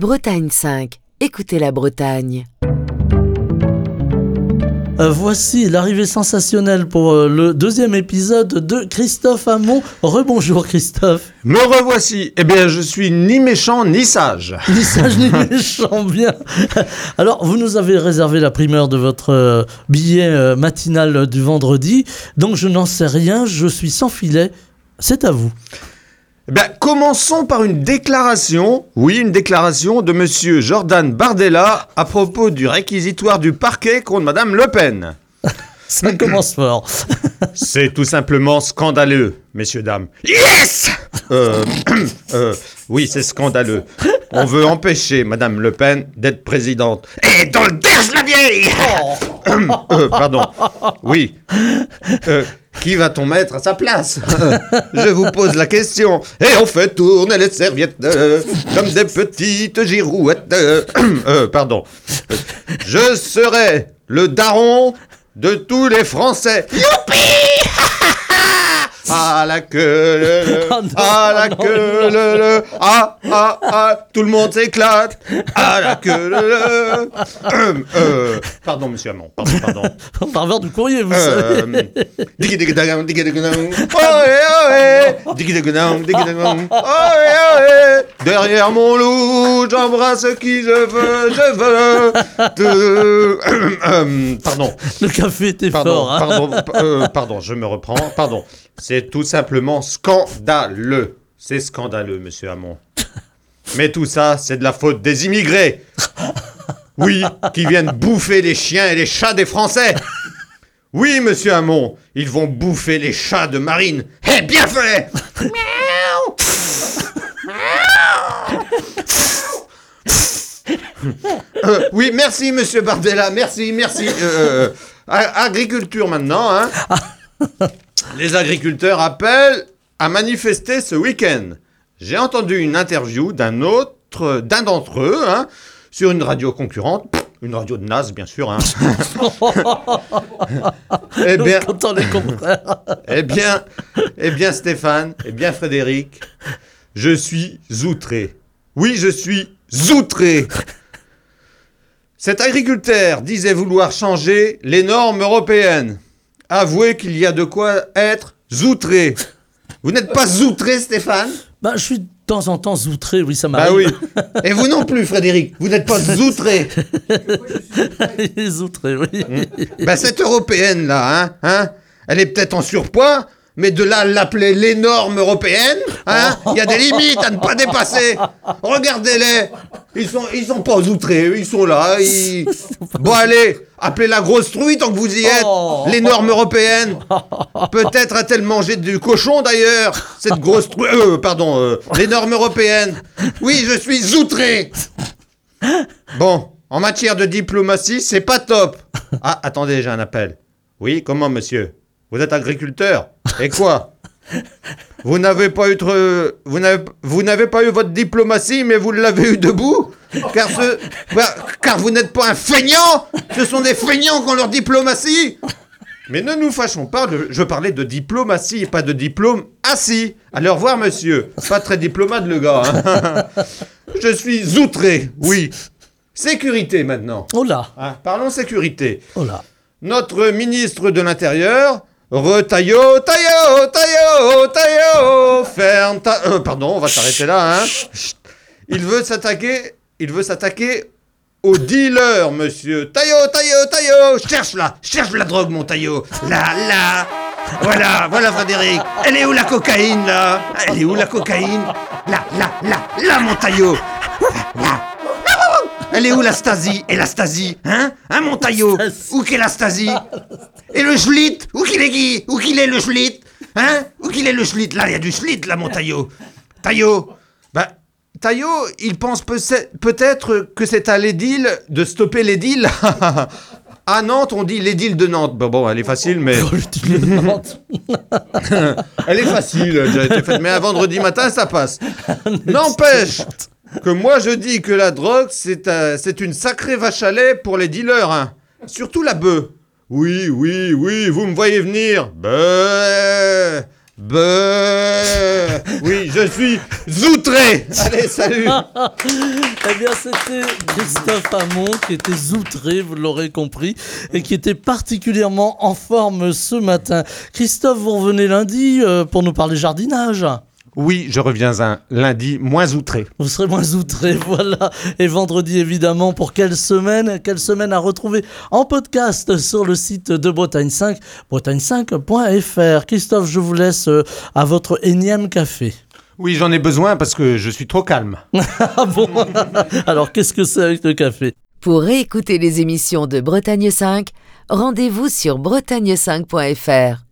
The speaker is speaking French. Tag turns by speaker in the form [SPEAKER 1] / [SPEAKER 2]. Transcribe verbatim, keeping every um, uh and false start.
[SPEAKER 1] Bretagne cinq. Écoutez la Bretagne.
[SPEAKER 2] Euh, voici l'arrivée sensationnelle pour euh, le deuxième épisode de Christophe Hamon. Rebonjour Christophe.
[SPEAKER 3] Me revoici. Eh bien, je suis ni méchant ni sage.
[SPEAKER 2] Ni sage ni méchant, bien. Alors, vous nous avez réservé la primeur de votre euh, billet euh, matinal du vendredi. Donc, je n'en sais rien. Je suis sans filet. C'est à vous.
[SPEAKER 3] Eh bien, commençons par une déclaration, oui, une déclaration de monsieur Jordan Bardella à propos du réquisitoire du parquet contre madame Le Pen.
[SPEAKER 2] Ça commence fort.
[SPEAKER 3] C'est tout simplement scandaleux, messieurs, dames. Yes euh, euh, Oui, c'est scandaleux. On veut empêcher madame Le Pen d'être présidente. Et dans le derge la vieille oh. euh, Pardon. Oui. Euh, Qui va-t-on mettre à sa place? Je vous pose la question. Et on fait tourner les serviettes euh, comme des petites girouettes. Euh, euh, pardon. Je serai le daron de tous les Français. Youpi! À la queue, le, le,
[SPEAKER 2] Oh non,
[SPEAKER 3] à la
[SPEAKER 2] oh non,
[SPEAKER 3] queue,
[SPEAKER 2] non.
[SPEAKER 3] le, le, ah, ah, ah, tout le monde s'éclate. À la queue, le, le. Euh, euh, pardon, monsieur Hamon, pardon, pardon.
[SPEAKER 2] Par verre du courrier, vous
[SPEAKER 3] Euh,
[SPEAKER 2] savez.
[SPEAKER 3] Digidagudang, digidagudang, ohé, ohé, digidagudang, digidagudang, ohé, ohé. Derrière mon loup, j'embrasse qui je veux, je veux. De- euh, pardon,
[SPEAKER 2] Le café était
[SPEAKER 3] pardon,
[SPEAKER 2] fort. Hein.
[SPEAKER 3] pardon, euh, pardon, je me reprends, pardon. C'est tout simplement scandaleux. C'est scandaleux, monsieur Hamon. Mais tout ça, c'est de la faute des immigrés. Oui, qui viennent bouffer les chiens et les chats des Français. Oui, monsieur Hamon, ils vont bouffer les chats de Marine. Eh, bien fait. Miaou. Euh, oui, merci, monsieur Bardella, merci, merci. Euh, euh, agriculture maintenant, hein. Les agriculteurs appellent à manifester ce week-end. J'ai entendu une interview d'un autre, d'un d'entre eux, hein, sur une radio concurrente, une radio de naze, bien sûr. Hein. eh bien,
[SPEAKER 2] Quand on les comprend.
[SPEAKER 3] eh bien, eh bien, Stéphane, eh bien, Frédéric, je suis outré. Oui, je suis outré. Cet agriculteur disait vouloir changer les normes européennes. Avouez qu'il y a de quoi être outré. Vous n'êtes pas outré, Stéphane?
[SPEAKER 2] Bah, je suis de temps en temps outré, oui, ça m'arrive.
[SPEAKER 3] Bah oui. Et vous non plus, Frédéric. Vous n'êtes pas outré.
[SPEAKER 2] Il est outré, oui.
[SPEAKER 3] Bah cette européenne là, hein, hein, elle est peut-être en surpoids, mais de là à l'appeler l'énorme européenne, hein, il y a des limites à ne pas dépasser. Regardez-les, ils sont, ils sont pas outrés, ils sont là. Ils... Bon allez, appelez la grosse truie tant que vous y êtes,
[SPEAKER 2] Oh.
[SPEAKER 3] l'énorme européenne. Peut-être a-t-elle mangé du cochon d'ailleurs, cette grosse truie. Euh, pardon, euh, l'énorme européenne. Oui, je suis outré. Bon, en matière de diplomatie, c'est pas top. Ah, attendez, j'ai un appel. Oui, comment, monsieur? Vous êtes agriculteur? Et quoi? Vous n'avez pas eu de... vous n'avez, vous n'avez pas eu votre diplomatie, mais vous l'avez eu debout? Car ce, bah, car vous n'êtes pas un feignant. Ce sont des feignants qui ont leur diplomatie. Mais ne nous fâchons pas, de- je parlais de diplomatie et pas de diplôme assis. Allez, au revoir, monsieur. Pas très diplomate, le gars. Hein. Je suis outré, oui. Sécurité, maintenant.
[SPEAKER 2] Oh là,
[SPEAKER 3] Ah, parlons sécurité.
[SPEAKER 2] oh là.
[SPEAKER 3] Notre ministre de l'Intérieur, Retaillot, Taillot, Taillot, Taillot, ferme ta... Euh, pardon, on va s'arrêter là, hein. Chut. Il veut s'attaquer, il veut s'attaquer aux dealers, monsieur. Taillot, Taillot, Taillot, cherche là, cherche la drogue, mon Taillot. Là, là. Voilà, voilà, Frédéric. Elle est où la cocaïne, là? Elle est où la cocaïne? Là, là, là, là, mon Taillot. Là, là. Elle est où la Stasi? Et la Stasi, hein? Hein, mon Taillot? Où qu'est la Stasi? Et le schlit? Où qu'il est, Guy? Où qu'il est le schlit? Hein? Où qu'il est le schlit? Là, il y a du schlit, là, mon Taillot. Taillot, bah, Taillot, il pense peut- peut-être que c'est à l'édile de stopper l'édile. À Nantes, on dit l'édile de Nantes. Bon, bon, elle est facile, mais...
[SPEAKER 2] Oh, le type de Nantes.
[SPEAKER 3] Elle est facile, elle a déjà été faite, mais un vendredi matin, ça passe. N'empêche que moi, je dis que la drogue, c'est euh, c'est une sacrée vache à lait pour les dealers, hein. Surtout la bœuf. Oui, oui, oui, vous me voyez venir. Beuh, Beuh. Oui, je suis outré. Allez, salut.
[SPEAKER 2] Eh bien, c'était Christophe Hamon qui était outré, vous l'aurez compris, et qui était particulièrement en forme ce matin. Christophe, vous revenez lundi euh, pour nous parler jardinage.
[SPEAKER 3] Oui, je reviens un lundi moins outré.
[SPEAKER 2] Vous serez moins outré, voilà. Et vendredi, évidemment, pour quelle semaine? Quelle semaine à retrouver en podcast sur le site de Bretagne cinq, bretagne cinq point f r. Christophe, je vous laisse euh, à votre énième café.
[SPEAKER 3] Oui, j'en ai besoin parce que je suis trop calme.
[SPEAKER 2] Ah bon? Alors, qu'est-ce que c'est avec le café?
[SPEAKER 1] Pour réécouter les émissions de Bretagne cinq, rendez-vous sur bretagne cinq point f r.